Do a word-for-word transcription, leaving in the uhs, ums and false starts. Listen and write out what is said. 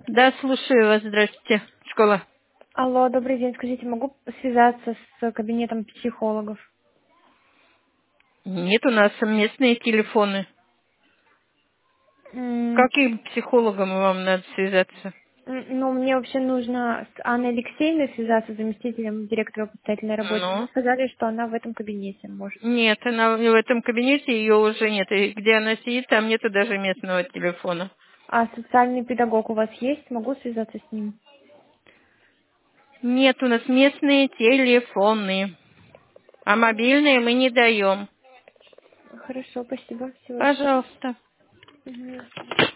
Да, слушаю вас. Здравствуйте. Школа. Алло, добрый день. Скажите, могу связаться с кабинетом психологов? Нет у нас местные телефоны. М, Каким психологом вам надо связаться? м, Ну, мне вообще нужно с Анной Алексеевной связаться, заместителем директора по воспитательной работе. Мне Ну, сказали, что она в этом кабинете может. нет, она в этом кабинете, ее уже нет. И где она сидит, там нету даже местного телефона. А социальный педагог у вас есть? Могу связаться с ним? Нет у нас местные телефоны. А мобильные мы не даем. Хорошо, спасибо. Всего. Пожалуйста. Мгм.